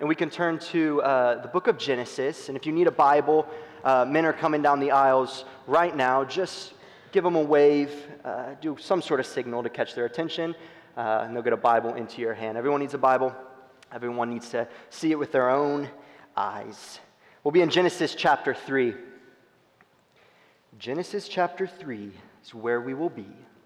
And we can turn to the book of Genesis. And if you need a Bible, men are coming down the aisles right now. Just give them a wave, do some sort of signal to catch their attention, and they'll get a Bible into your hand. Everyone needs a Bible. Everyone needs to see it with their own eyes. We'll be in Genesis chapter 3. Genesis chapter 3 is where we will be.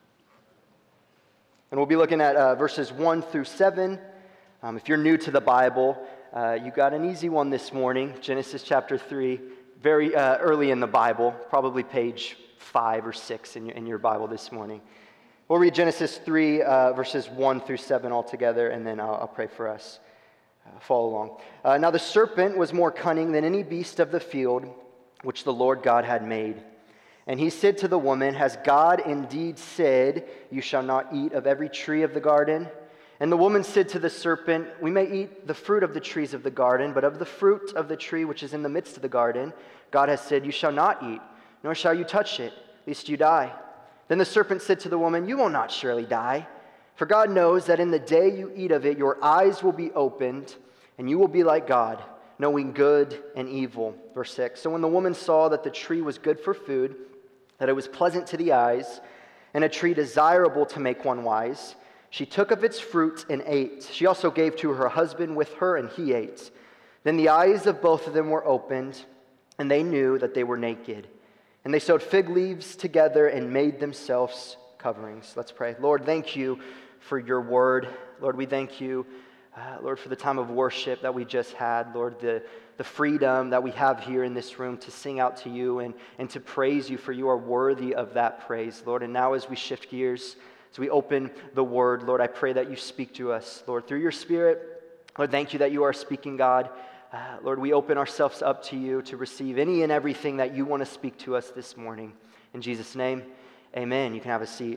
And we'll be looking at verses 1 through 7. If you're new to the Bible, you got an easy one this morning. Genesis chapter 3, very early in the Bible, probably page 5 or 6 in your Bible this morning. We'll read Genesis 3, verses 1 through 7 all together, and then I'll pray for us. Follow along. Now the serpent was more cunning than any beast of the field which the Lord God had made. And he said to the woman, "Has God indeed said, 'You shall not eat of every tree of the garden'?" And the woman said to the serpent, "We may eat the fruit of the trees of the garden, but of the fruit of the tree which is in the midst of the garden, God has said, 'You shall not eat, nor shall you touch it, lest you die.' Then the serpent said to the woman, 'You will not surely die. For God knows that in the day you eat of it, your eyes will be opened, and you will be like God, knowing good and evil.'" Verse 6, "So when the woman saw that the tree was good for food, that it was pleasant to the eyes, and a tree desirable to make one wise, she took of its fruit and ate. She also gave to her husband with her, and he ate. Then the eyes of both of them were opened, and they knew that they were naked. And they sewed fig leaves together and made themselves coverings." Let's pray. Lord, thank you for your word. Lord, we thank you, Lord, for the time of worship that we just had. Lord, the freedom that we have here in this room to sing out to you and to praise you, for you are worthy of that praise, Lord. And now as we shift gears, as we open the word, Lord, I pray that you speak to us, Lord, through your Spirit. Lord, thank you that you are speaking, God. Lord, we open ourselves up to you to receive any and everything that you want to speak to us this morning. In Jesus' name, amen. You can have a seat.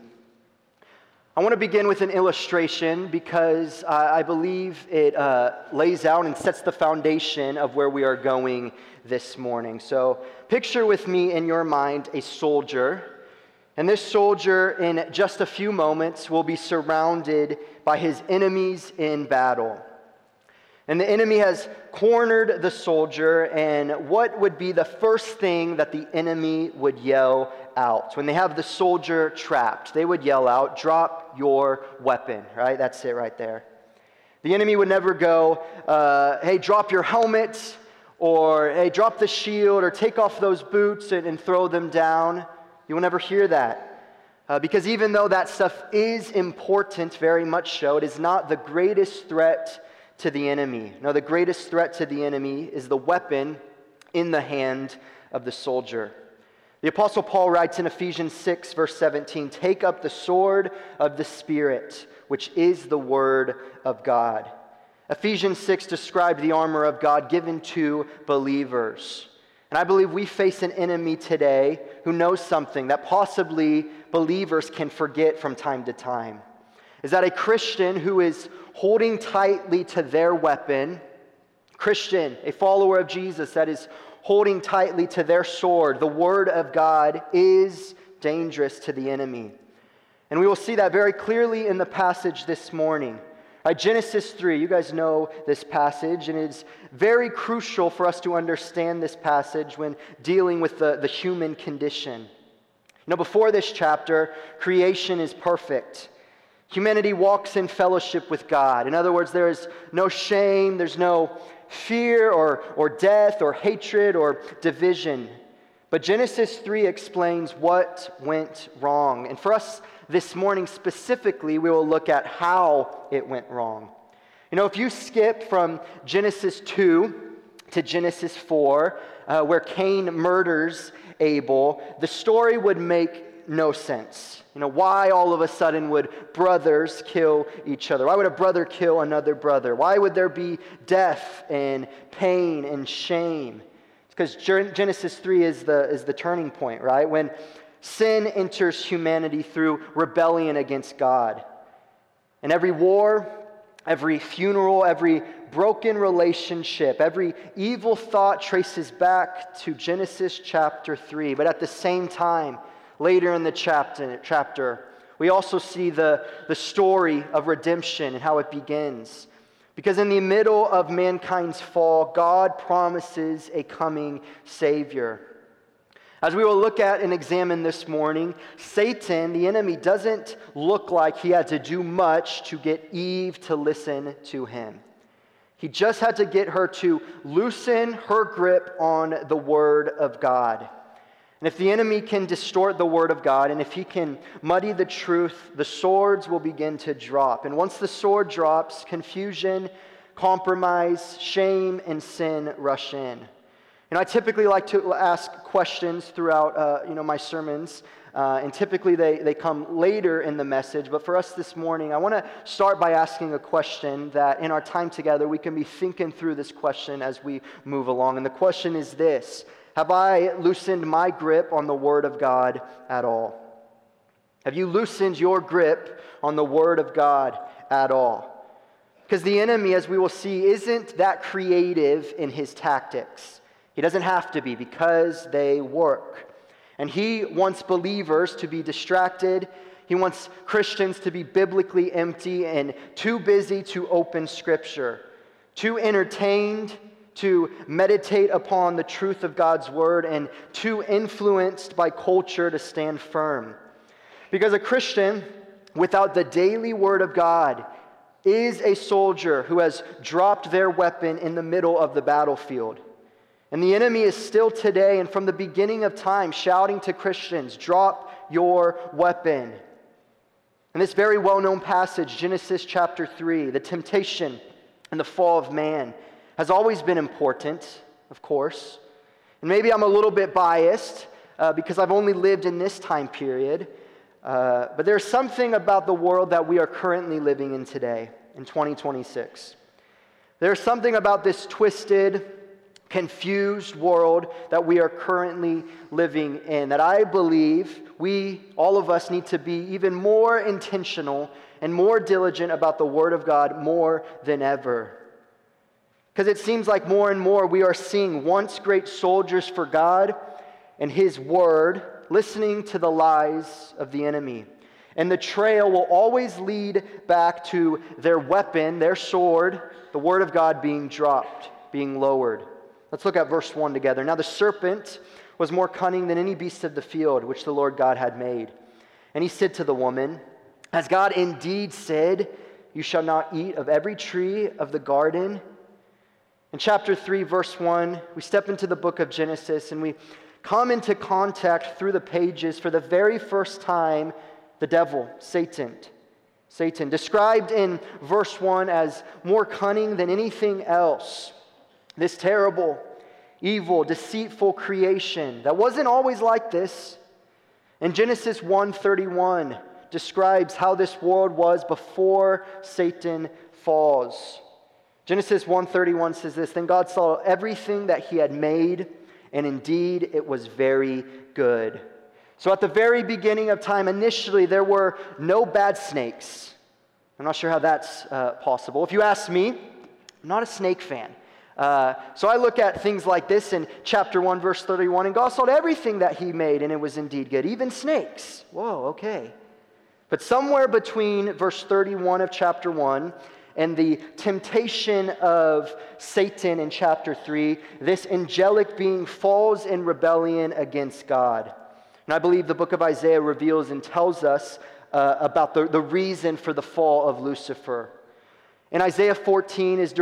I want to begin with an illustration because I believe it lays out and sets the foundation of where we are going this morning. So picture with me in your mind a soldier. And this soldier, in just a few moments, will be surrounded by his enemies in battle. And the enemy has cornered the soldier, and what would be the first thing that the enemy would yell out? When they have the soldier trapped, they would yell out, "Drop your weapon," right? That's it right there. The enemy would never go, "Hey, drop your helmet," or "Hey, drop the shield," or "Take off those boots and throw them down." You will never hear that. Because even though that stuff is important, very much so, it is not the greatest threat to the enemy. No, the greatest threat to the enemy is the weapon in the hand of the soldier. The Apostle Paul writes in Ephesians 6, verse 17, "Take up the sword of the Spirit, which is the word of God." Ephesians 6 described the armor of God given to believers. And I believe we face an enemy today who knows something that possibly believers can forget from time to time. Is that a Christian who is holding tightly to their weapon, Christian, a follower of Jesus that is holding tightly to their sword, the word of God, is dangerous to the enemy. And we will see that very clearly in the passage this morning. Genesis 3, you guys know this passage, and it's very crucial for us to understand this passage when dealing with the human condition. You know, before this chapter, creation is perfect. Humanity walks in fellowship with God. In other words, there is no shame, there's no fear or death or hatred or division. But Genesis 3 explains what went wrong. And for us this morning specifically, we will look at how it went wrong. You know, if you skip from Genesis 2 to Genesis 4, where Cain murders Abel, the story would make no sense. You know, why all of a sudden would brothers kill each other? Why would a brother kill another brother? Why would there be death and pain and shame? It's because Genesis 3 is the turning point, right? When sin enters humanity through rebellion against God. And every war, every funeral, every broken relationship, every evil thought traces back to Genesis chapter 3. But at the same time, later in the chapter, we also see the story of redemption and how it begins. Because in the middle of mankind's fall, God promises a coming Savior. As we will look at and examine this morning, Satan, the enemy, doesn't look like he had to do much to get Eve to listen to him. He just had to get her to loosen her grip on the Word of God. And if the enemy can distort the Word of God, and if he can muddy the truth, the swords will begin to drop. And once the sword drops, confusion, compromise, shame, and sin rush in. And I typically like to ask questions throughout my sermons, and typically they come later in the message. But for us this morning, I want to start by asking a question that in our time together, we can be thinking through this question as we move along. And the question is this: have I loosened my grip on the Word of God at all? Have you loosened your grip on the Word of God at all? Because the enemy, as we will see, isn't that creative in his tactics. He doesn't have to be, because they work. And he wants believers to be distracted. He wants Christians to be biblically empty and too busy to open Scripture, too entertained to meditate upon the truth of God's Word, and too influenced by culture to stand firm. Because a Christian without the daily Word of God is a soldier who has dropped their weapon in the middle of the battlefield. And the enemy is still today and from the beginning of time shouting to Christians, drop your weapon. In this very well-known passage, Genesis chapter 3, the temptation and the fall of man has always been important, of course. And maybe I'm a little bit biased because I've only lived in this time period. But there's something about the world that we are currently living in today, in 2026. There's something about this twisted, confused world that we are currently living in that I believe all of us, need to be even more intentional and more diligent about the Word of God more than ever. Because it seems like more and more we are seeing once great soldiers for God and His Word listening to the lies of the enemy. And the trail will always lead back to their weapon, their sword, the Word of God being dropped, being lowered. Let's look at verse 1 together. Now the serpent was more cunning than any beast of the field which the Lord God had made. And he said to the woman, has God indeed said, you shall not eat of every tree of the garden? In chapter 3, verse 1, we step into the book of Genesis and we come into contact through the pages for the very first time, the devil, Satan, described in verse 1 as more cunning than anything else. This terrible, evil, deceitful creation that wasn't always like this. And Genesis 1:31 describes how this world was before Satan falls. Genesis 1:31 says this, then God saw everything that He had made, and indeed it was very good. So at the very beginning of time, initially there were no bad snakes. I'm not sure how that's possible. If you ask me, I'm not a snake fan. So I look at things like this in chapter 1, verse 31, and God saw everything that He made, and it was indeed good, even snakes. Whoa, okay. But somewhere between verse 31 of chapter 1 and the temptation of Satan in chapter 3, this angelic being falls in rebellion against God. And I believe the book of Isaiah reveals and tells us about the reason for the fall of Lucifer. And Isaiah 14 is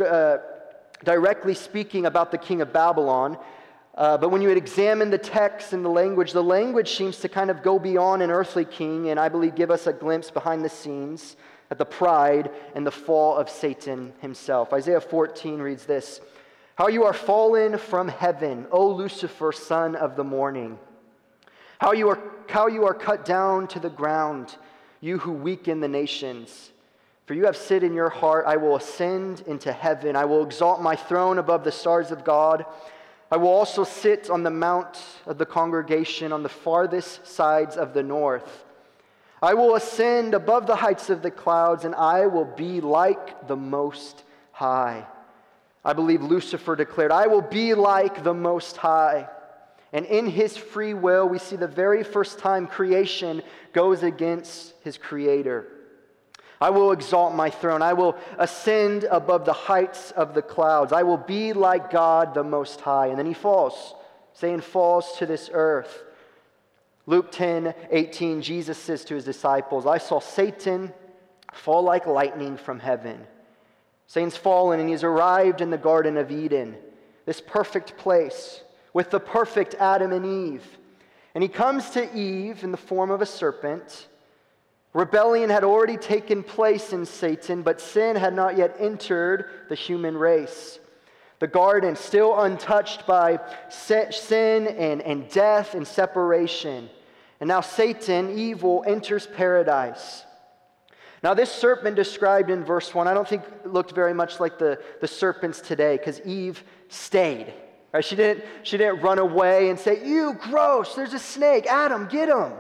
directly speaking about the king of Babylon. But when you examine the text and the language seems to kind of go beyond an earthly king, and I believe give us a glimpse behind the scenes at the pride and the fall of Satan himself. Isaiah 14 reads this, how you are fallen from heaven, O Lucifer, son of the morning. How you are cut down to the ground, you who weaken the nations. For you have said in your heart, I will ascend into heaven. I will exalt my throne above the stars of God. I will also sit on the mount of the congregation on the farthest sides of the north. I will ascend above the heights of the clouds, and I will be like the Most High. I believe Lucifer declared, I will be like the Most High. And in his free will, we see the very first time creation goes against his creator. I will exalt my throne. I will ascend above the heights of the clouds. I will be like God the Most High. And then he falls. Satan falls to this earth. Luke 10:18, Jesus says to his disciples, I saw Satan fall like lightning from heaven. Satan's fallen and he's arrived in the Garden of Eden, this perfect place with the perfect Adam and Eve. And he comes to Eve in the form of a serpent. Rebellion had already taken place in Satan, but sin had not yet entered the human race. The garden still untouched by sin and death and separation. And now Satan, evil, enters paradise. Now this serpent described in verse 1, I don't think looked very much like the serpents today, because Eve stayed. Right? She didn't run away and say, "Ew, gross, there's a snake. Adam, get him."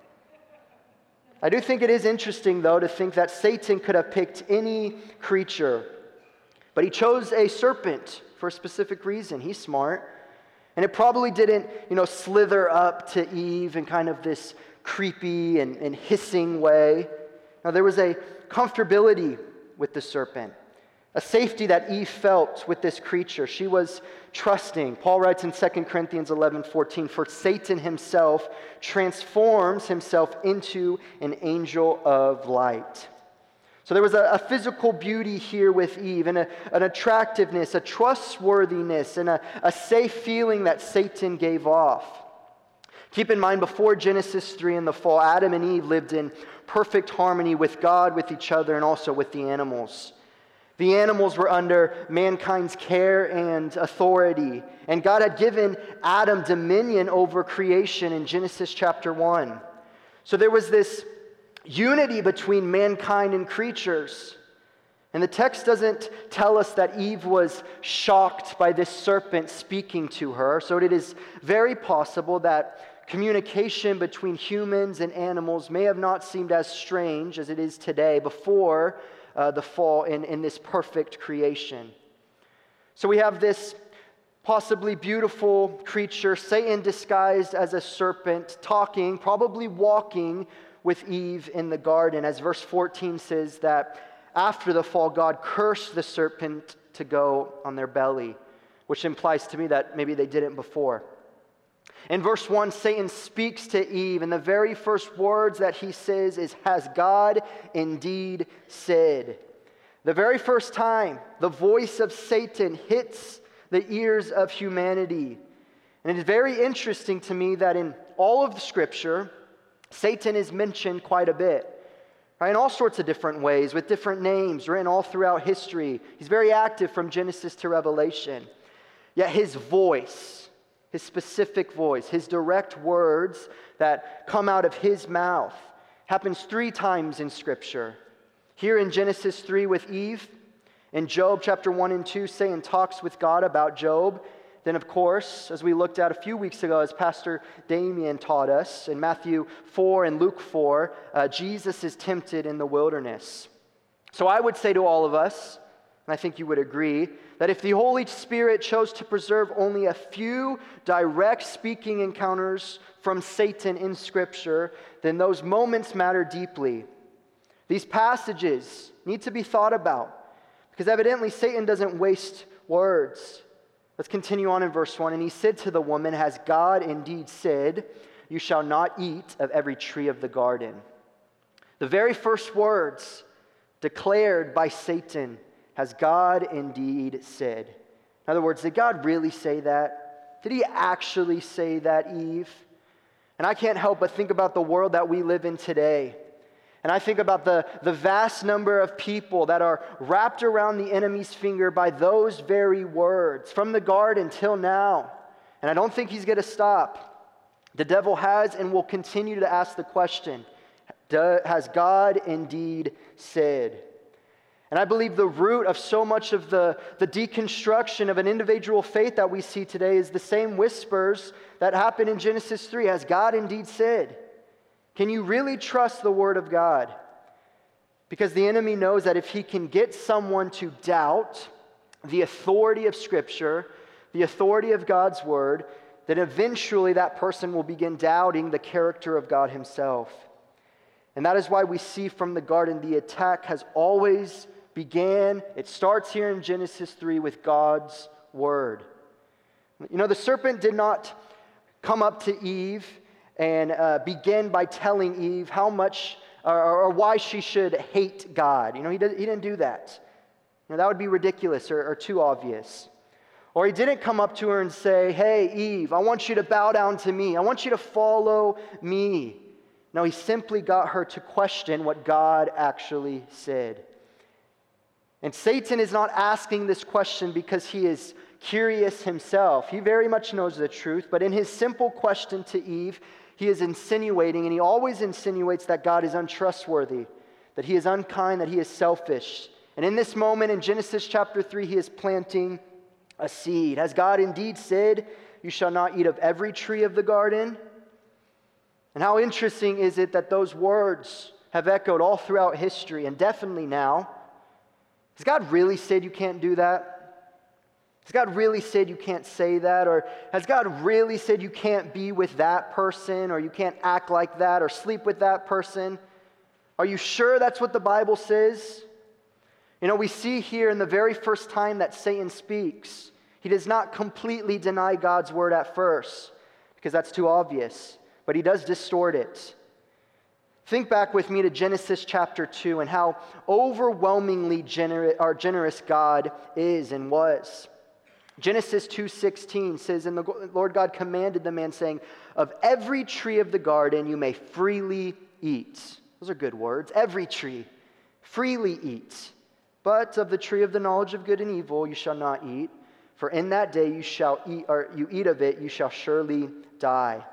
I do think it is interesting, though, to think that Satan could have picked any creature, but he chose a serpent for a specific reason. He's smart. And it probably didn't, slither up to Eve in kind of this creepy and hissing way. Now, there was a comfortability with the serpent, a safety that Eve felt with this creature. She was trusting. Paul writes in 2 Corinthians 11:14, for Satan himself transforms himself into an angel of light. So there was a physical beauty here with Eve, and an attractiveness, a trustworthiness, and a safe feeling that Satan gave off. Keep in mind, before Genesis 3 and the fall, Adam and Eve lived in perfect harmony with God, with each other, and also with the animals. The animals were under mankind's care and authority, and God had given Adam dominion over creation in Genesis chapter 1. So there was this unity between mankind and creatures. And the text doesn't tell us that Eve was shocked by this serpent speaking to her, so it is very possible that communication between humans and animals may have not seemed as strange as it is today before the fall in this perfect creation. So we have this possibly beautiful creature, Satan disguised as a serpent, talking, probably walking with Eve in the garden, as verse 14 says that after the fall, God cursed the serpent to go on their belly, which implies to me that maybe they didn't before. In verse 1, Satan speaks to Eve, and the very first words that he says is, has God indeed said? The very first time the voice of Satan hits the ears of humanity. And it is very interesting to me that in all of the Scripture, Satan is mentioned quite a bit, right? In all sorts of different ways, with different names, written all throughout history. He's very active from Genesis to Revelation. Yet his voice, his specific voice, his direct words that come out of his mouth happens 3 times in Scripture. Here in Genesis 3 with Eve, in Job chapter 1 and 2, Satan talks with God about Job. Then, of course, as we looked at a few weeks ago, as Pastor Damien taught us, in Matthew 4 and Luke 4, Jesus is tempted in the wilderness. So I would say to all of us, and I think you would agree, that if the Holy Spirit chose to preserve only a few direct speaking encounters from Satan in Scripture, then those moments matter deeply. These passages need to be thought about, because evidently Satan doesn't waste words. Let's continue on in verse 1. And he said to the woman, has God indeed said, you shall not eat of every tree of the garden? The very first words declared by Satan, has God indeed said? In other words, did God really say that? Did he actually say that, Eve? And I can't help but think about the world that we live in today. And I think about the vast number of people that are wrapped around the enemy's finger by those very words, from the garden till now. And I don't think he's going to stop. The devil has and will continue to ask the question, has God indeed said? And I believe the root of so much of the deconstruction of an individual faith that we see today is the same whispers that happened in Genesis 3. Has God indeed said? Can you really trust the Word of God? Because the enemy knows that if he can get someone to doubt the authority of Scripture, the authority of God's Word, then eventually that person will begin doubting the character of God himself. And that is why we see from the garden the attack has always began. It starts here in Genesis 3 with God's word. You know, the serpent did not come up to Eve and begin by telling Eve how much or why she should hate God. You know, he didn't do that. You know, that would be ridiculous or too obvious. Or he didn't come up to her and say, hey, Eve, I want you to bow down to me. I want you to follow me. No, he simply got her to question what God actually said. And Satan is not asking this question because he is curious himself. He very much knows the truth, but in his simple question to Eve, he is insinuating, and he always insinuates that God is untrustworthy, that he is unkind, that he is selfish. And in this moment in Genesis chapter 3, he is planting a seed. Has God indeed said, you shall not eat of every tree of the garden? And how interesting is it that those words have echoed all throughout history and definitely now. Has God really said you can't do that? Has God really said you can't say that? Or has God really said you can't be with that person, or you can't act like that, or sleep with that person? Are you sure that's what the Bible says? You know, we see here in the very first time that Satan speaks, he does not completely deny God's word at first, because that's too obvious, but he does distort it. Think back with me to Genesis chapter 2 and how overwhelmingly generous God is and was. Genesis 2:16 says, and the Lord God commanded the man, saying, of every tree of the garden you may freely eat. Those are good words. Every tree, freely eat. But of the tree of the knowledge of good and evil you shall not eat, for in that day you shall eat, or you eat of it, you shall surely die.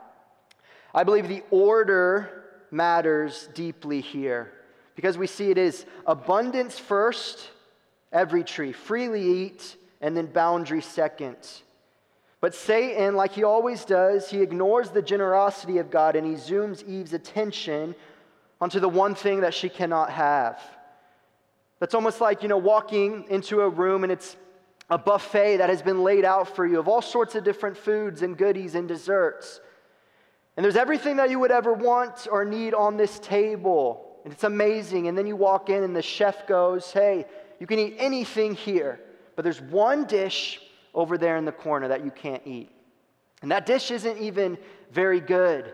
I believe the order matters deeply here, because we see it is abundance first, every tree, freely eat, and then boundary second. But Satan, like he always does, he ignores the generosity of God and he zooms Eve's attention onto the one thing that she cannot have. That's almost like, walking into a room and it's a buffet that has been laid out for you of all sorts of different foods and goodies and desserts. And there's everything that you would ever want or need on this table. And it's amazing. And then you walk in and the chef goes, hey, you can eat anything here, but there's one dish over there in the corner that you can't eat. And that dish isn't even very good.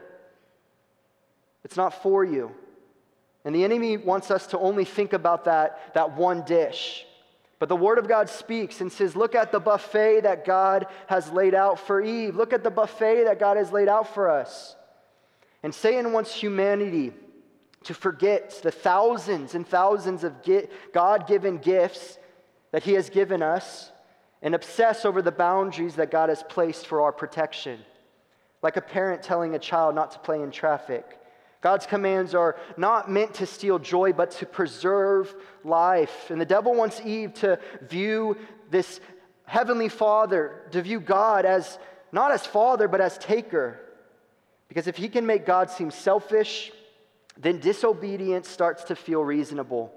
It's not for you. And the enemy wants us to only think about that one dish. But the Word of God speaks and says, look at the buffet that God has laid out for Eve. Look at the buffet that God has laid out for us. And Satan wants humanity to forget the thousands and thousands of God-given gifts that he has given us and obsess over the boundaries that God has placed for our protection. Like a parent telling a child not to play in traffic. God's commands are not meant to steal joy, but to preserve life. And the devil wants Eve to view this heavenly Father, to view God as not as Father, but as taker. Because if he can make God seem selfish, then disobedience starts to feel reasonable.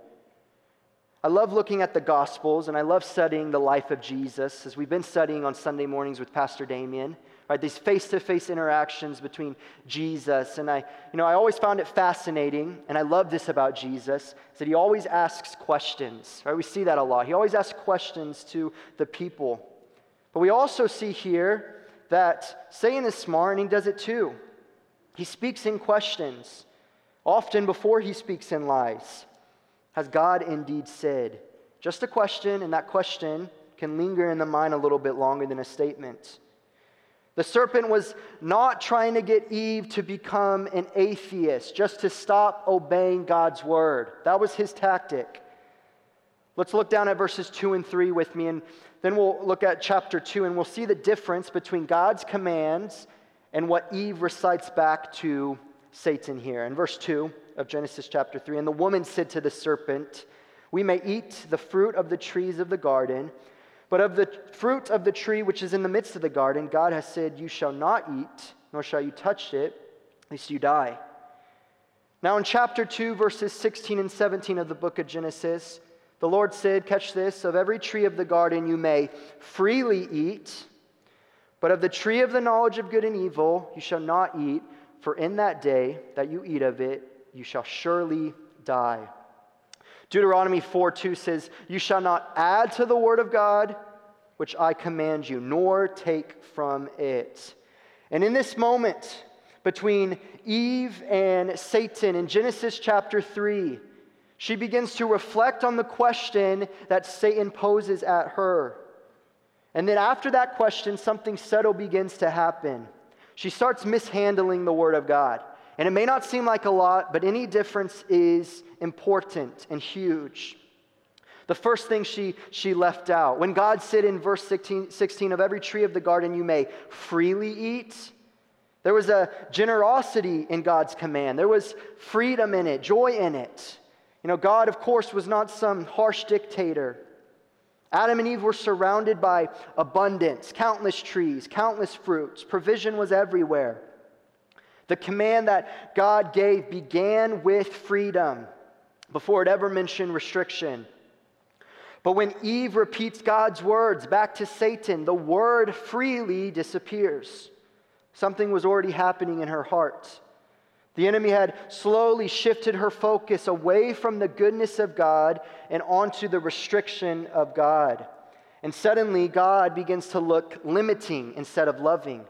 I love looking at the Gospels, and I love studying the life of Jesus, as we've been studying on Sunday mornings with Pastor Damien. Right, these face-to-face interactions between Jesus. And I always found it fascinating, and I love this about Jesus, is that he always asks questions. Right? We see that a lot. He always asks questions to the people. But we also see here that Satan is smart, and he does it too. He speaks in questions, often before he speaks in lies. Has God indeed said? Just a question, and that question can linger in the mind a little bit longer than a statement. The serpent was not trying to get Eve to become an atheist, just to stop obeying God's word. That was his tactic. Let's look down at verses 2 and 3 with me, and then we'll look at chapter 2, and we'll see the difference between God's commands and what Eve recites back to Satan here. In verse 2 of Genesis chapter 3, and the woman said to the serpent, we may eat the fruit of the trees of the garden, but of the fruit of the tree which is in the midst of the garden, God has said, you shall not eat, nor shall you touch it, lest you die. Now in chapter 2, verses 16 and 17 of the book of Genesis, the Lord said, catch this, of every tree of the garden you may freely eat, but of the tree of the knowledge of good and evil you shall not eat, for in that day that you eat of it, you shall surely die. Deuteronomy 4:2 says, you shall not add to the word of God, which I command you, nor take from it. And in this moment between Eve and Satan in Genesis chapter 3, she begins to reflect on the question that Satan poses at her. And then after that question, something subtle begins to happen. She starts mishandling the word of God. And it may not seem like a lot, but any difference is important and huge. The first thing she left out, when God said in verse 16, of every tree of the garden you may freely eat, there was a generosity in God's command. There was freedom in it, joy in it. God, of course, was not some harsh dictator. Adam and Eve were surrounded by abundance, countless trees, countless fruits. Provision was everywhere. The command that God gave began with freedom before it ever mentioned restriction. But when Eve repeats God's words back to Satan, the word freely disappears. Something was already happening in her heart. The enemy had slowly shifted her focus away from the goodness of God and onto the restriction of God. And suddenly, God begins to look limiting instead of loving.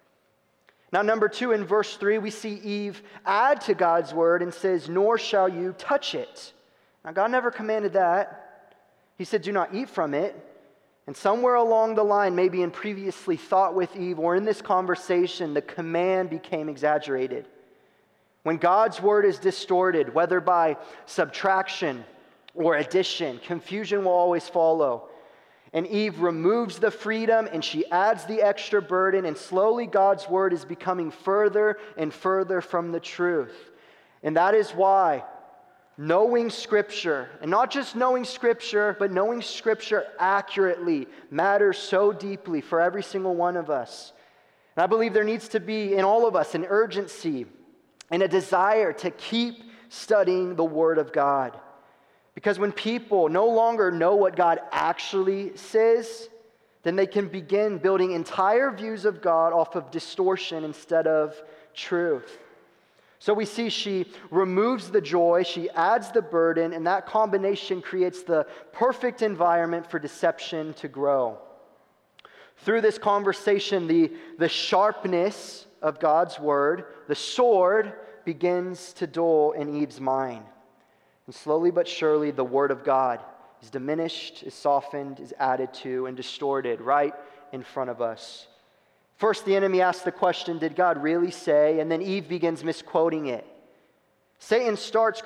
Now, number 2, in verse 3, we see Eve add to God's word and says, nor shall you touch it. Now, God never commanded that. He said, do not eat from it. And somewhere along the line, maybe in previously thought with Eve or in this conversation, the command became exaggerated. When God's word is distorted, whether by subtraction or addition, confusion will always follow. And Eve removes the freedom and she adds the extra burden, and slowly God's word is becoming further and further from the truth. And that is why knowing Scripture, and not just knowing Scripture, but knowing Scripture accurately matters so deeply for every single one of us. And I believe there needs to be in all of us an urgency and a desire to keep studying the Word of God. Because when people no longer know what God actually says, then they can begin building entire views of God off of distortion instead of truth. So we see she removes the joy, she adds the burden, and that combination creates the perfect environment for deception to grow. Through this conversation, the sharpness of God's word, the sword, begins to dull in Eve's mind. And slowly but surely, the word of God is diminished, is softened, is added to, and distorted right in front of us. First, the enemy asks the question, did God really say? And then Eve begins misquoting it. Satan starts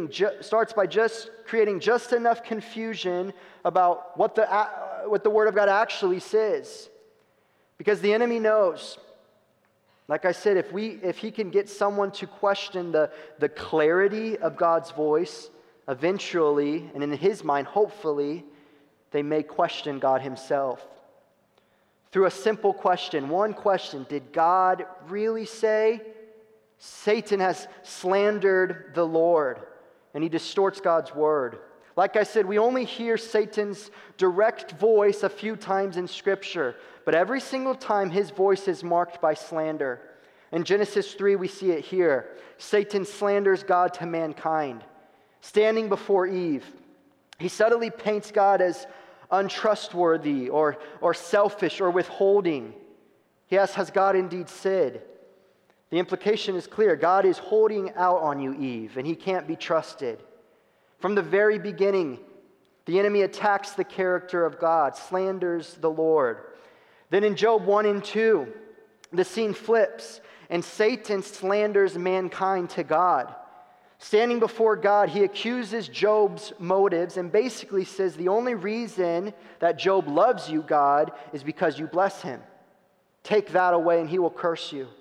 by just creating just enough confusion about what the Word of God actually says. Because the enemy knows, like I said, if he can get someone to question the clarity of God's voice, eventually, and in his mind, hopefully, they may question God himself. Through a simple question, one question, did God really say? Satan has slandered the Lord, and he distorts God's word. Like I said, we only hear Satan's direct voice a few times in Scripture, but every single time his voice is marked by slander. In Genesis 3, we see it here. Satan slanders God to mankind. Standing before Eve, he subtly paints God as untrustworthy or selfish or withholding. He asks, has God indeed said? The implication is clear. God is holding out on you, Eve, and he can't be trusted. From the very beginning, the enemy attacks the character of God, slanders the Lord. Then in Job 1 and 2, the scene flips, and Satan slanders mankind to God. Standing before God, he accuses Job's motives and basically says the only reason that Job loves you, God, is because you bless him. Take that away and he will curse you.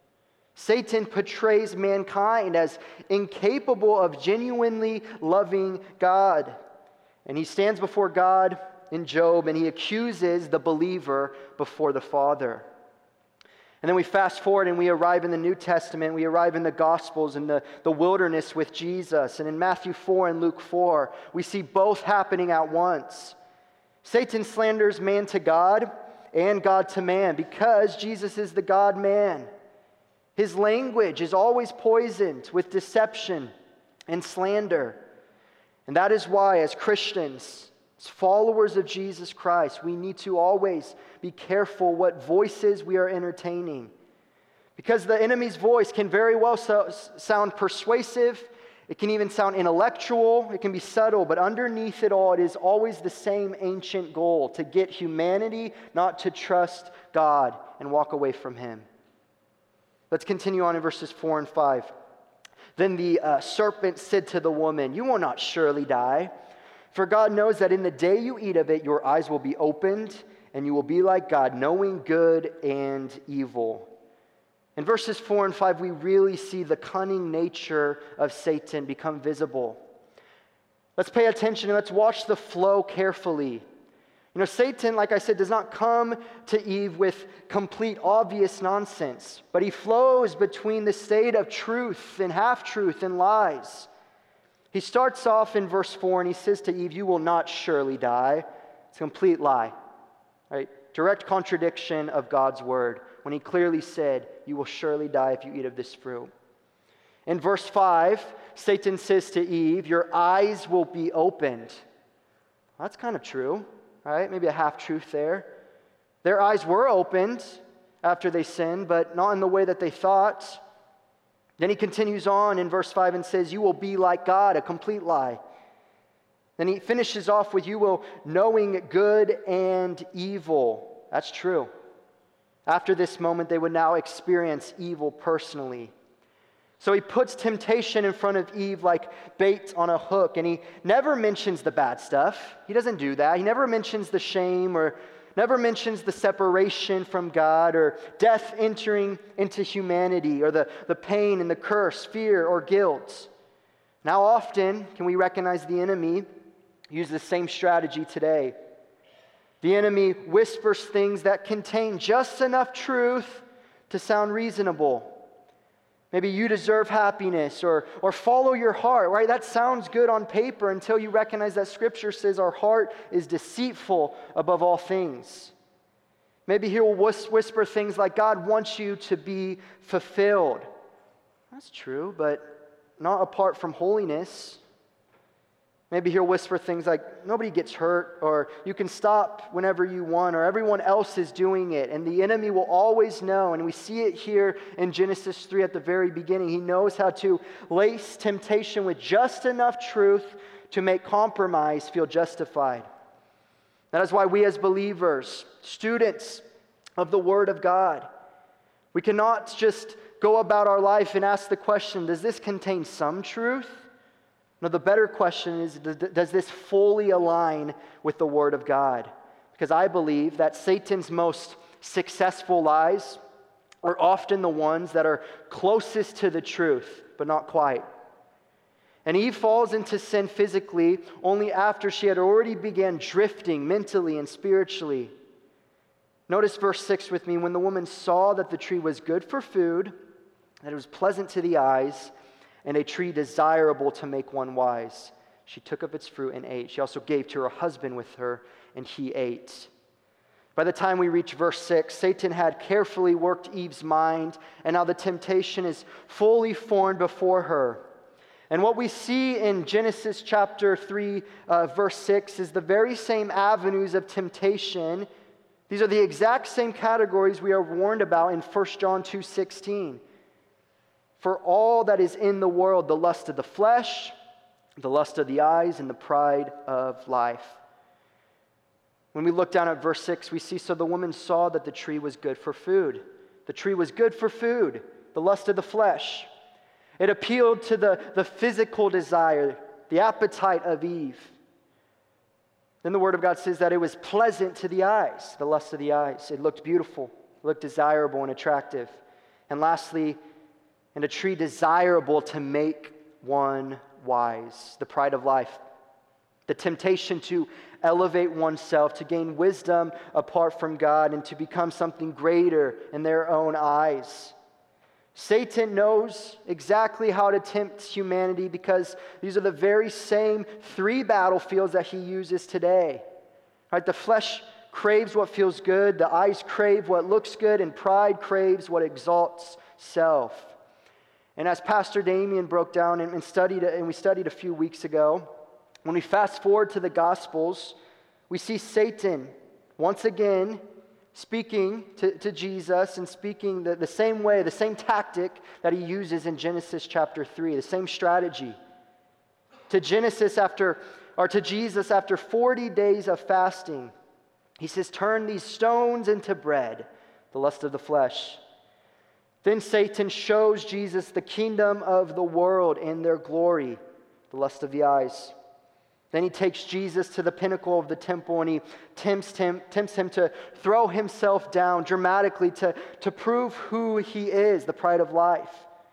Satan portrays mankind as incapable of genuinely loving God. And he stands before God in Job and he accuses the believer before the Father. And then we fast forward and we arrive in the New Testament. We arrive in the Gospels in the wilderness with Jesus. And in Matthew 4 and Luke 4, we see both happening at once. Satan slanders man to God and God to man because Jesus is the God-man. His language is always poisoned with deception and slander. And that is why, as Christians, as followers of Jesus Christ, we need to always be careful what voices we are entertaining. Because the enemy's voice can very well sound persuasive. It can even sound intellectual. It can be subtle. But underneath it all, it is always the same ancient goal: to get humanity not to trust God and walk away from Him. Let's continue on in verses 4 and 5. Then the serpent said to the woman, "You will not surely die. For God knows that in the day you eat of it, your eyes will be opened, and you will be like God, knowing good and evil." In verses 4 and 5, we really see the cunning nature of Satan become visible. Let's pay attention and let's watch the flow carefully. You know, Satan, like I said, does not come to Eve with complete obvious nonsense, but he flows between the state of truth and half-truth and lies. He starts off in verse 4 and he says to Eve, "You will not surely die." It's a complete lie, right? Direct contradiction of God's word when he clearly said, "You will surely die if you eat of this fruit." In verse 5, Satan says to Eve, "Your eyes will be opened." Well, that's kind of true, right? Maybe a half-truth there. Their eyes were opened after they sinned, but not in the way that they thought. Then he continues on in verse 5 and says, "You will be like God," a complete lie. Then he finishes off with, "You will knowing good and evil." That's true. After this moment, they would now experience evil personally. So he puts temptation in front of Eve like bait on a hook, and he never mentions the bad stuff. He doesn't do that. He never mentions the shame or never mentions the separation from God or death entering into humanity or the pain and the curse, fear or guilt. Now often can we recognize the enemy use the same strategy today. The enemy whispers things that contain just enough truth to sound reasonable. Maybe you deserve happiness or follow your heart, right? That sounds good on paper until you recognize that Scripture says our heart is deceitful above all things. Maybe he will whisper things like, "God wants you to be fulfilled." That's true, but not apart from holiness. Maybe he'll whisper things like, "Nobody gets hurt," or "You can stop whenever you want," or "Everyone else is doing it." And the enemy will always know, and we see it here in Genesis 3 at the very beginning. He knows how to lace temptation with just enough truth to make compromise feel justified. That is why we as believers, students of the Word of God, we cannot just go about our life and ask the question, does this contain some truth? No, the better question is, does this fully align with the Word of God? Because I believe that Satan's most successful lies are often the ones that are closest to the truth, but not quite. And Eve falls into sin physically only after she had already began drifting mentally and spiritually. Notice verse 6 with me. "When the woman saw that the tree was good for food, that it was pleasant to the eyes, and a tree desirable to make one wise, she took of its fruit and ate. She also gave to her husband with her, and he ate." By the time we reach verse 6, Satan had carefully worked Eve's mind, and now the temptation is fully formed before her. And what we see in Genesis chapter 3, verse 6, is the very same avenues of temptation. These are the exact same categories we are warned about in 1 John 2:16. "For all that is in the world, the lust of the flesh, the lust of the eyes, and the pride of life." When we look down at verse 6, we see, "So the woman saw that the tree was good for food." The tree was good for food, the lust of the flesh. It appealed to the physical desire, the appetite of Eve. Then the Word of God says that it was pleasant to the eyes, the lust of the eyes. It looked beautiful, it looked desirable and attractive. And lastly, and a tree desirable to make one wise, the pride of life. The temptation to elevate oneself, to gain wisdom apart from God, and to become something greater in their own eyes. Satan knows exactly how to tempt humanity because these are the very same three battlefields that he uses today. Right? The flesh craves what feels good, the eyes crave what looks good, and pride craves what exalts self. And as Pastor Damien broke down and we studied a few weeks ago, when we fast forward to the Gospels, we see Satan once again speaking to Jesus and speaking the same way, the same tactic that he uses in Genesis chapter 3, the same strategy. To Jesus after 40 days of fasting, he says, turn these stones into bread, the lust of the flesh. Then Satan shows Jesus the kingdom of the world and their glory, the lust of the eyes. Then he takes Jesus to the pinnacle of the temple and he tempts him to throw himself down dramatically to prove who he is, the pride of life.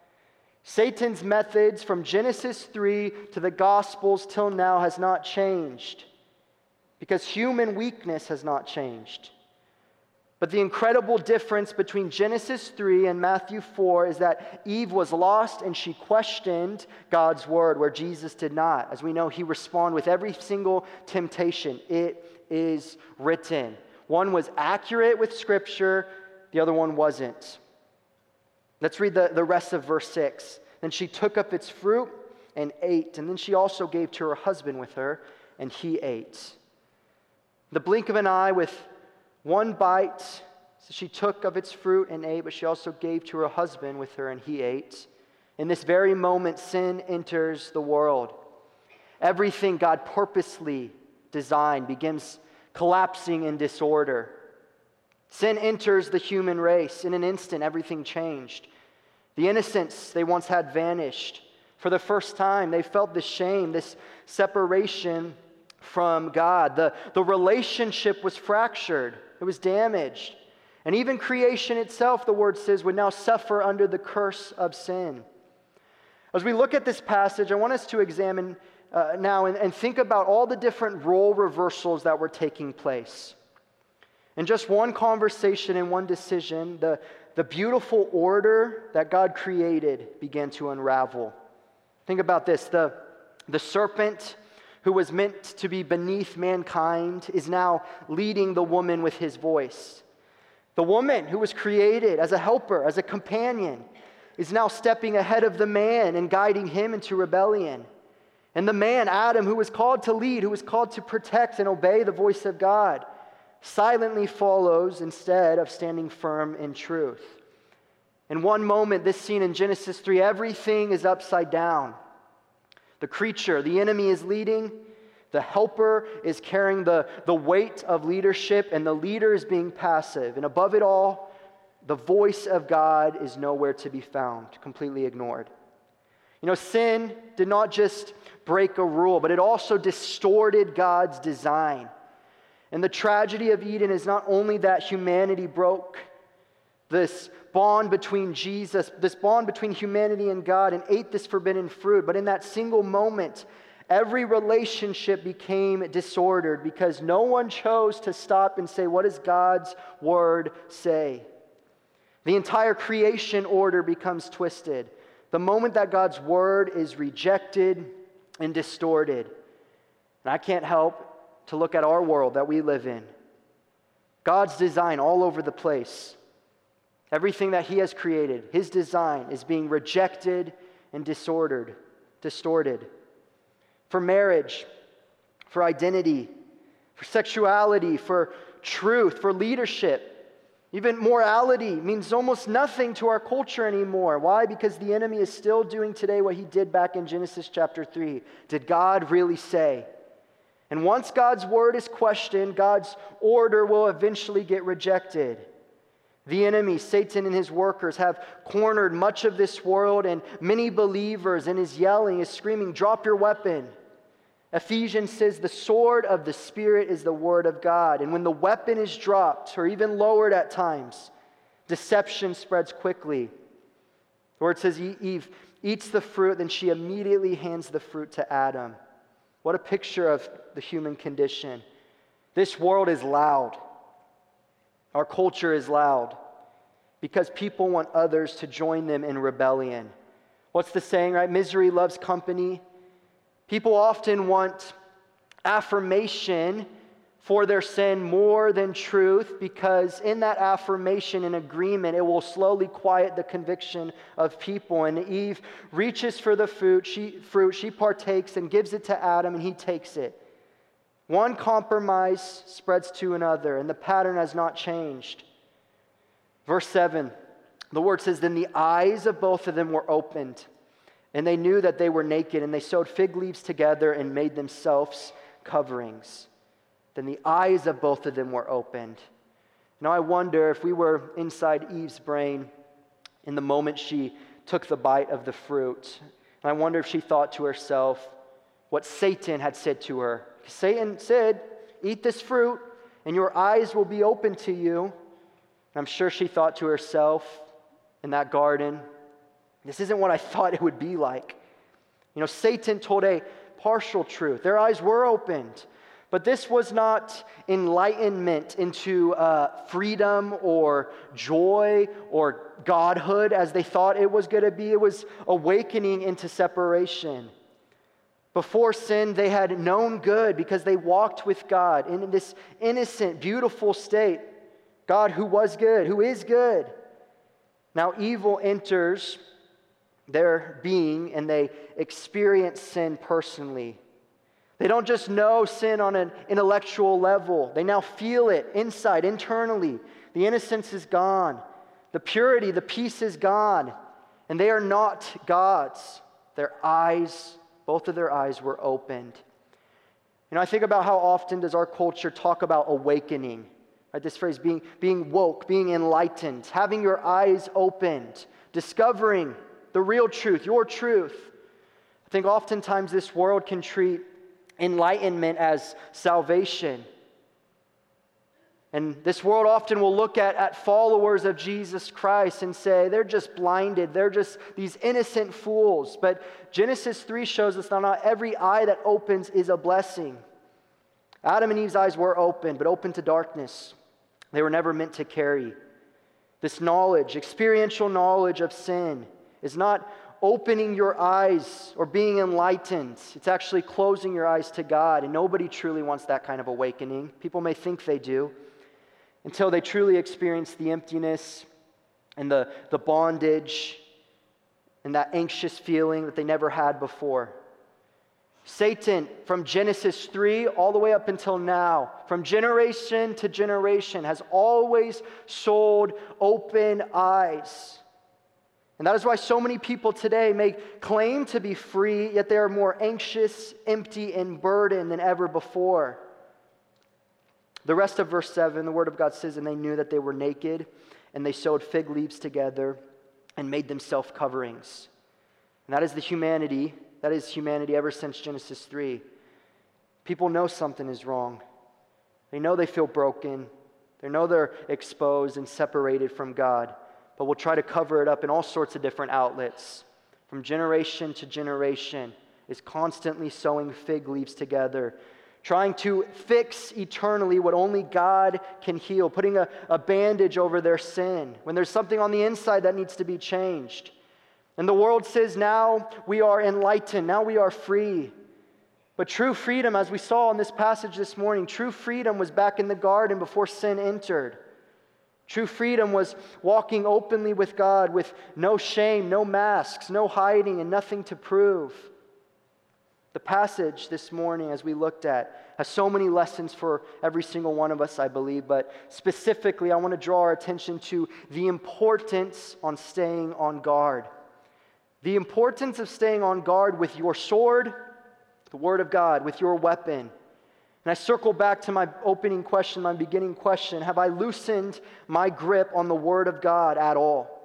Satan's methods from Genesis 3 to the Gospels till now has not changed because human weakness has not changed. But the incredible difference between Genesis 3 and Matthew 4 is that Eve was lost and she questioned God's word, where Jesus did not. As we know, he responded with every single temptation. It is written. One was accurate with Scripture, the other one wasn't. Let's read the rest of verse 6. Then she took up its fruit and ate, and then she also gave to her husband with her, and he ate. The blink of an eye, with one bite, so she took of its fruit and ate, but she also gave to her husband with her, and he ate. In this very moment, sin enters the world. Everything God purposely designed begins collapsing in disorder. Sin enters the human race. In an instant, everything changed. The innocence they once had vanished. For the first time, they felt this shame, this separation from God. The relationship was fractured. It was damaged. And even creation itself, the word says, would now suffer under the curse of sin. As we look at this passage, I want us to examine now and think about all the different role reversals that were taking place. In just one conversation and one decision, the beautiful order that God created began to unravel. Think about this. The serpent, who was meant to be beneath mankind, is now leading the woman with his voice. The woman, who was created as a helper, as a companion, is now stepping ahead of the man and guiding him into rebellion. And the man, Adam, who was called to lead, who was called to protect and obey the voice of God, silently follows instead of standing firm in truth. In one moment, this scene in Genesis 3, everything is upside down. The creature, the enemy, is leading. The helper is carrying the weight of leadership, and the leader is being passive. And above it all, the voice of God is nowhere to be found, completely ignored. You know, sin did not just break a rule, but it also distorted God's design. And the tragedy of Eden is not only that humanity broke this bond between this bond between humanity and God, and ate this forbidden fruit, but in that single moment, every relationship became disordered because no one chose to stop and say, what does God's word say? The entire creation order becomes twisted. The moment that God's word is rejected and distorted. And I can't help to look at our world that we live in. God's design all over the place. Everything that he has created, his design, is being rejected and distorted. For marriage, for identity, for sexuality, for truth, for leadership, even morality means almost nothing to our culture anymore. Why? Because the enemy is still doing today what he did back in Genesis chapter 3. Did God really say? And once God's word is questioned, God's order will eventually get rejected. The enemy, Satan, and his workers have cornered much of this world, and many believers, and is yelling, is screaming, drop your weapon. Ephesians says the sword of the Spirit is the word of God. And when the weapon is dropped, or even lowered at times, deception spreads quickly. The word says Eve eats the fruit, then she immediately hands the fruit to Adam. What a picture of the human condition. This world is loud. Our culture is loud because people want others to join them in rebellion. What's the saying, right? Misery loves company. People often want affirmation for their sin more than truth, because in that affirmation and agreement, it will slowly quiet the conviction of people. And Eve reaches for the fruit, she partakes and gives it to Adam, and he takes it. One compromise spreads to another, and the pattern has not changed. Verse 7, the word says, "Then the eyes of both of them were opened, and they knew that they were naked, and they sewed fig leaves together and made themselves coverings." Then the eyes of both of them were opened. Now I wonder if we were inside Eve's brain in the moment she took the bite of the fruit. And I wonder if she thought to herself what Satan had said to her. Satan said, "Eat this fruit and your eyes will be open to you." And I'm sure she thought to herself in that garden, this isn't what I thought it would be like. Satan told a partial truth. Their eyes were opened. But this was not enlightenment into freedom or joy or godhood as they thought it was going to be. It was awakening into separation. Before sin, they had known good because they walked with God in this innocent, beautiful state. God who was good, who is good. Now evil enters their being and they experience sin personally. They don't just know sin on an intellectual level. They now feel it inside, internally. The innocence is gone. The purity, the peace is gone. And they are not God's. Their eyes, both of their eyes were opened. I think about how often does our culture talk about awakening. Right? This phrase, being woke, being enlightened, having your eyes opened, discovering the real truth, your truth. I think oftentimes this world can treat enlightenment as salvation. And this world often will look at followers of Jesus Christ and say, they're just blinded. They're just these innocent fools. But Genesis 3 shows us that not every eye that opens is a blessing. Adam and Eve's eyes were open, but open to darkness. They were never meant to carry. This knowledge, experiential knowledge of sin, is not opening your eyes or being enlightened. It's actually closing your eyes to God, and nobody truly wants that kind of awakening. People may think they do until they truly experience the emptiness and the bondage and that anxious feeling that they never had before. Satan, from Genesis 3 all the way up until now, from generation to generation, has always sold open eyes. And that is why so many people today may claim to be free, yet they are more anxious, empty, and burdened than ever before. The rest of verse 7, the Word of God says, "And they knew that they were naked, and they sewed fig leaves together and made themselves coverings." And that is humanity ever since Genesis 3. People know something is wrong. They know they feel broken. They know they're exposed and separated from God. But we'll try to cover it up in all sorts of different outlets. From generation to generation is constantly sewing fig leaves together, trying to fix eternally what only God can heal, putting a bandage over their sin when there's something on the inside that needs to be changed. And the world says now we are enlightened, now we are free. But true freedom, as we saw in this passage this morning, true freedom was back in the garden before sin entered. True freedom was walking openly with God with no shame, no masks, no hiding, and nothing to prove. The passage this morning, as we looked at, has so many lessons for every single one of us, I believe. But specifically, I want to draw our attention to the importance on staying on guard. The importance of staying on guard with your sword, the Word of God, with your weapon. And I circle back to my opening question, my beginning question. Have I loosened my grip on the Word of God at all?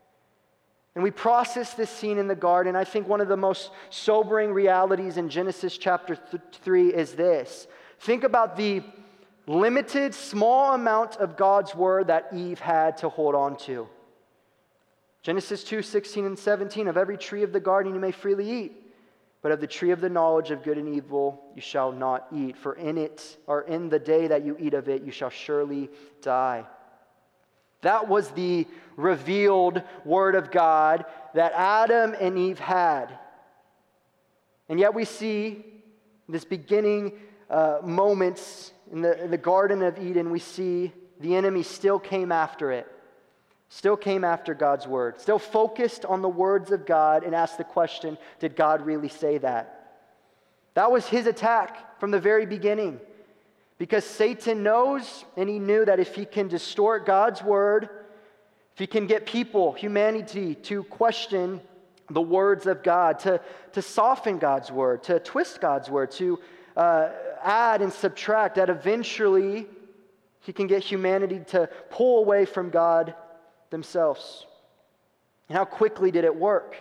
And we process this scene in the garden. I think one of the most sobering realities in Genesis chapter 3 is this. Think about the limited, small amount of God's Word that Eve had to hold on to. Genesis 2:16 and 17, "Of every tree of the garden you may freely eat, but of the tree of the knowledge of good and evil you shall not eat. For in it, or in the day that you eat of it, you shall surely die." That was the revealed Word of God that Adam and Eve had. And yet we see this beginning moments in the Garden of Eden, we see the enemy still came after it, still came after God's word, still focused on the words of God and asked the question, did God really say that? That was his attack from the very beginning. Because Satan knows, and he knew that if he can distort God's word, if he can get people, humanity, to question the words of God, to soften God's word, to twist God's word, to add and subtract, that eventually he can get humanity to pull away from God themselves. And how quickly did it work?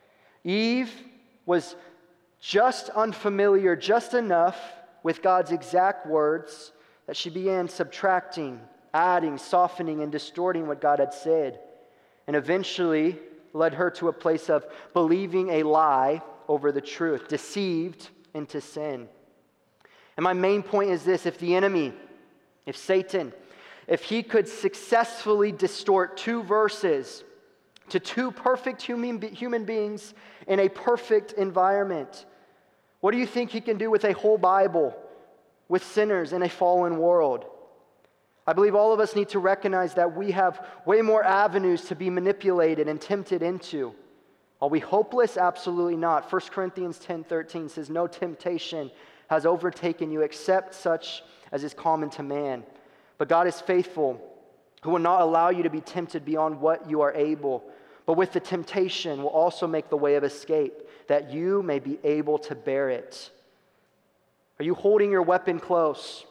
Eve was just unfamiliar, just enough with God's exact words that she began subtracting, adding, softening, and distorting what God had said. And eventually led her to a place of believing a lie over the truth, deceived into sin. And my main point is this: if the enemy, if Satan, if he could successfully distort two verses to two perfect human beings in a perfect environment, what do you think he can do with a whole Bible, with sinners in a fallen world? I believe all of us need to recognize that we have way more avenues to be manipulated and tempted into. Are we hopeless? Absolutely not. 1 Corinthians 10:13 says, "No temptation has overtaken you except such as is common to man. But God is faithful, who will not allow you to be tempted beyond what you are able, but with the temptation will also make the way of escape, that you may be able to bear it." Are you holding your weapon close?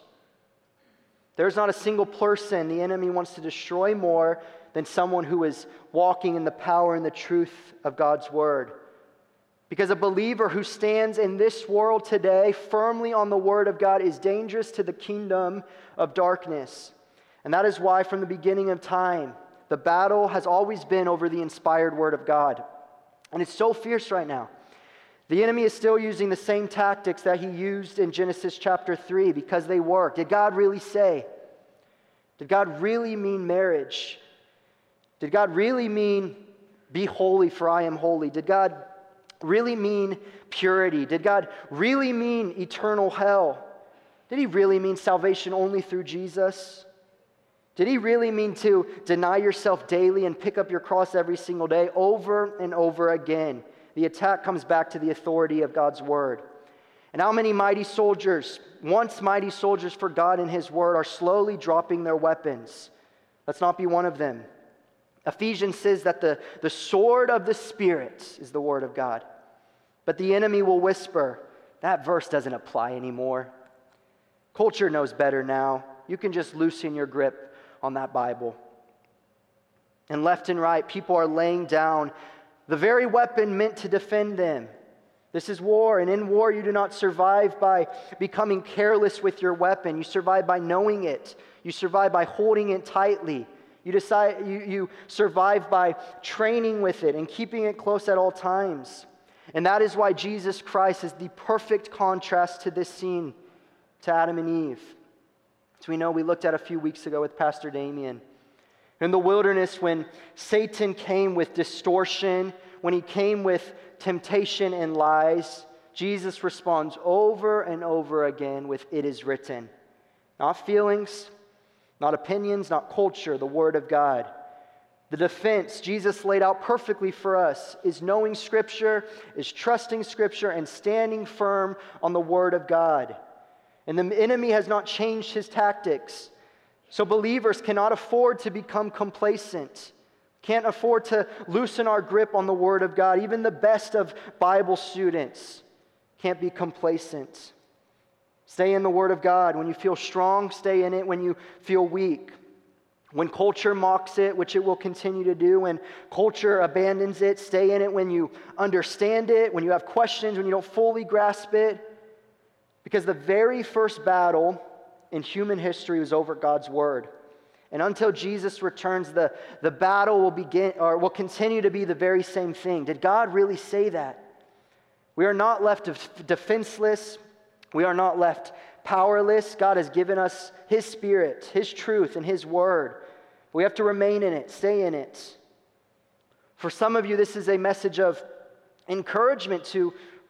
There's not a single person the enemy wants to destroy more than someone who is walking in the power and the truth of God's word. Because a believer who stands in this world today firmly on the word of God is dangerous to the kingdom of darkness. And that is why from the beginning of time, the battle has always been over the inspired word of God. And it's so fierce right now. The enemy is still using the same tactics that he used in Genesis chapter 3 because they work. Did God really say? Did God really mean marriage? Did God really mean be holy for I am holy? Did God really mean purity? Did God really mean eternal hell? Did he really mean salvation only through Jesus? Did he really mean to deny yourself daily and pick up your cross every single day over and over again? The attack comes back to the authority of God's word. And how many mighty soldiers, once mighty soldiers for God and his word, are slowly dropping their weapons? Let's not be one of them. Ephesians says that the sword of the Spirit is the word of God. But the enemy will whisper, that verse doesn't apply anymore. Culture knows better now. You can just loosen your grip on that Bible. And left and right, people are laying down the very weapon meant to defend them. This is war, and in war you do not survive by becoming careless with your weapon. You survive by knowing it. You survive by holding it tightly. You survive by training with it and keeping it close at all times. And that is why Jesus Christ is the perfect contrast to this scene, to Adam and Eve. As we know, we looked at a few weeks ago with Pastor Damien. In the wilderness, when Satan came with distortion, when he came with temptation and lies, Jesus responds over and over again with, "It is written." Not feelings, not opinions, not culture, the word of God. The defense Jesus laid out perfectly for us is knowing Scripture, is trusting Scripture, and standing firm on the word of God. And the enemy has not changed his tactics. So believers cannot afford to become complacent, can't afford to loosen our grip on the Word of God. Even the best of Bible students can't be complacent. Stay in the Word of God. When you feel strong, stay in it. When you feel weak. When culture mocks it, which it will continue to do, when culture abandons it, stay in it. When you understand it, when you have questions, when you don't fully grasp it. Because the very first battle in human history was over God's word. And until Jesus returns, the battle will continue to be the very same thing. Did God really say that? We are not left defenseless. We are not left powerless. God has given us His Spirit, His truth, and His word. We have to remain in it, stay in it. For some of you, this is a message of encouragement to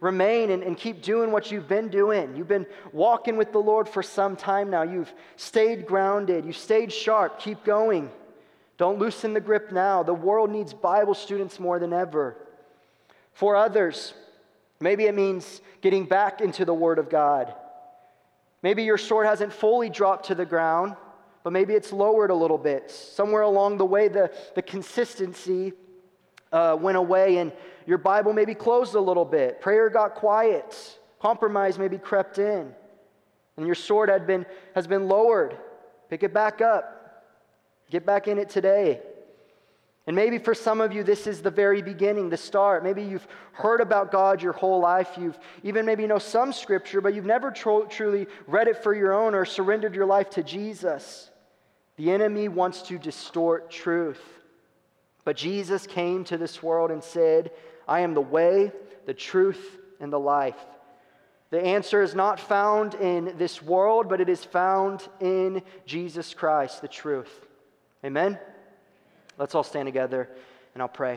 remain and keep doing what you've been doing. You've been walking with the Lord for some time now. You've stayed grounded. You've stayed sharp. Keep going. Don't loosen the grip now. The world needs Bible students more than ever. For others, maybe it means getting back into the Word of God. Maybe your sword hasn't fully dropped to the ground, but maybe it's lowered a little bit. Somewhere along the way, the consistency went away and your Bible maybe closed a little bit. Prayer got quiet. Compromise maybe crept in. And your sword has been lowered. Pick it back up. Get back in it today. And maybe for some of you, this is the very beginning, the start. Maybe you've heard about God your whole life. You've even maybe know some scripture, but you've never truly read it for your own or surrendered your life to Jesus. The enemy wants to distort truth. But Jesus came to this world and said, I am the way, the truth, and the life. The answer is not found in this world, but it is found in Jesus Christ, the truth. Amen? Let's all stand together and I'll pray.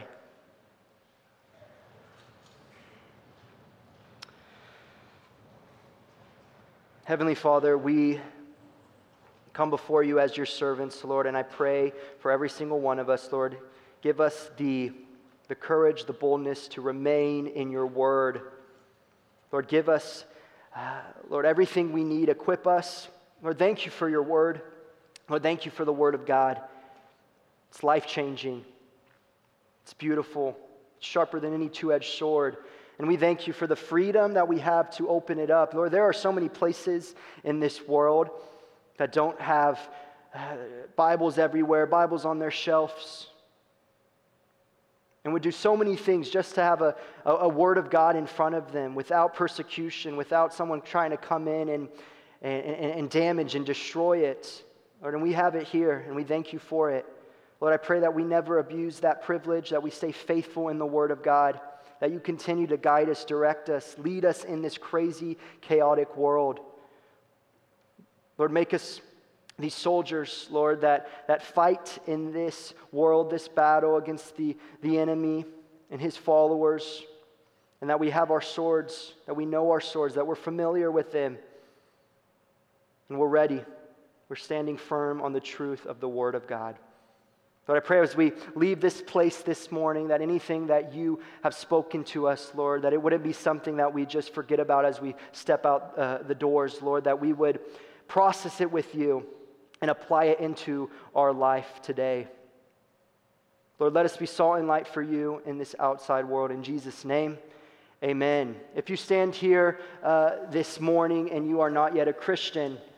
Heavenly Father, we come before you as your servants, Lord, and I pray for every single one of us, Lord. Give us the courage, the boldness to remain in your word. Lord, give us, Lord, everything we need. Equip us. Lord, thank you for your word. Lord, thank you for the word of God. It's life-changing. It's beautiful. It's sharper than any two-edged sword. And we thank you for the freedom that we have to open it up. Lord, there are so many places in this world that don't have Bibles everywhere, Bibles on their shelves, and would do so many things just to have a word of God in front of them without persecution, without someone trying to come in and damage and destroy it. Lord, and we have it here, and we thank you for it. Lord, I pray that we never abuse that privilege, that we stay faithful in the Word of God, that you continue to guide us, direct us, lead us in this crazy, chaotic world. Lord, make us these soldiers, Lord, that fight in this world, this battle against the enemy and his followers, and that we have our swords, that we know our swords, that we're familiar with them, and we're ready. We're standing firm on the truth of the Word of God. Lord, I pray as we leave this place this morning that anything that you have spoken to us, Lord, that it wouldn't be something that we just forget about as we step out the doors, Lord, that we would process it with you and apply it into our life today. Lord, let us be salt and light for you in this outside world. In Jesus' name, amen. If you stand here this morning and you are not yet a Christian,